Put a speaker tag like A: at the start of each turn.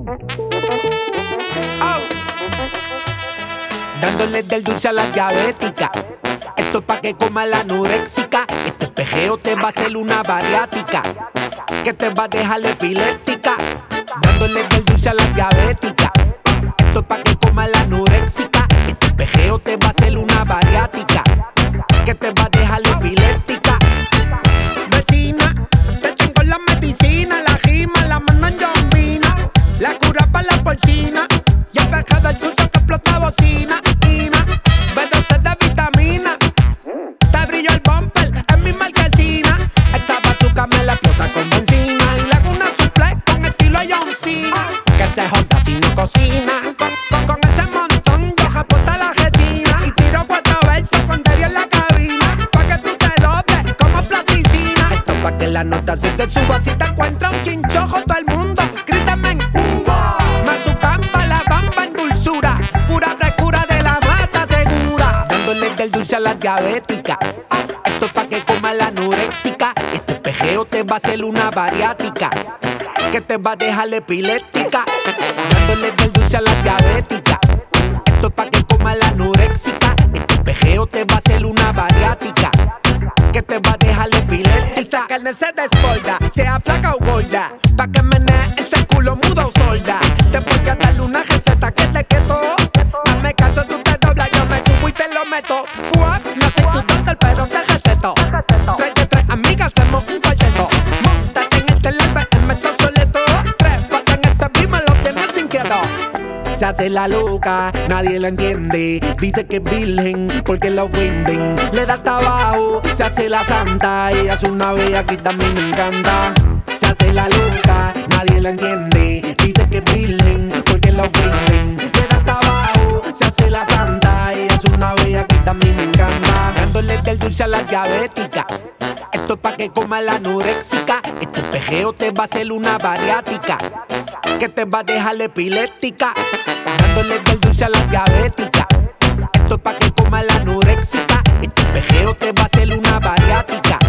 A: Oh. Dándole del dulce a la diabética. Esto es pa' que coma la anoréxica. Este pejeo te va a hacer una bariátrica que te va a dejar epiléptica. Dándole del dulce a la diabética. Esto es pa' que coma la anoréxica. Este pejeo te va a hacer una bariátrica que te va a dejar epiléptica. Vecina, te tengo la medicina, la rima, la mando en yombina, la cura pa' la porcina y el peje del sucio que explota bocina. B12 de vitamina, te brillo el bumper en mi marquesina. Esta bazooka me la explota con benzina y le hago una suplex con estilo John Cena. Que se joda si no cocina. Con ese montón yo reporta la resina y tiro 4 versos con Derio en la cabina pa' que tú te dobles como platicina. Esto pa' que la nota se te suba. Si te encuentra un chinchojo todo el mundo grítame en Cuba. Mazucán pa' la bamba en dulzura, pura frescura de la mata segura. Dándole del dulce a la diabética. Esto es pa' que coma la anoréxica. Este pejeo te va a hacer una bariátrica que te va a dejar epiléptica. Dándole del dulce a la diabética. Esto es pa' que coma la anoréxica. Este pejeo te va a hacer una bariátrica que te va a dejar epiléptica. Esa carne se desborda, sea flaca o gorda, pa' que menee ese culo mudo o sorda. Te voy a darle una receta que te quedó. Dame caso, tú te doblas, yo me subo y te lo meto. Fuap, no soy tu doctor, pero te receto. Trae 3 amigas, hacemos un cuarteto. Móntate en este live, en metro soleto. 3 patas en este beat, me lo tienes inquieto. Se hace la loca, nadie la entiende. Dice que es virgen porque la ofenden. Le da trabajo, se hace la santa. Ella es una bella que también me encanta. Se hace la loca, nadie la entiende. Dice que es virgen porque la ofenden. Le da trabajo, se hace la santa. Ella es una bella que también me encanta. Dándole del dulce a la diabética. Esto es pa' que coma la anoréxica. Este pejeo te va a hacer una bariátrica que te va a dejar epiléptica. Dándole del dulce a la diabética. Esto es pa' que coma la anoréxica. Este pejeo te va a hacer una bariátrica